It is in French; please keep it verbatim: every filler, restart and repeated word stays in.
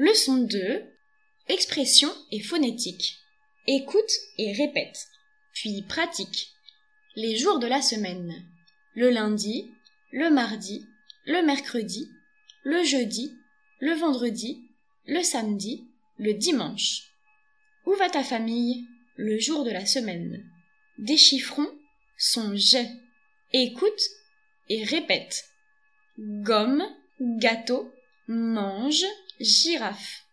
Leçon deux. Expression et phonétique. Écoute et répète, puis pratique. Les jours de la semaine. Le lundi, le mardi, le mercredi, le jeudi, le vendredi, le samedi, le dimanche. Où va ta famille le jour de la semaine? Déchiffrons son jet. Écoute et répète. Gomme, gâteau, mange, girafe.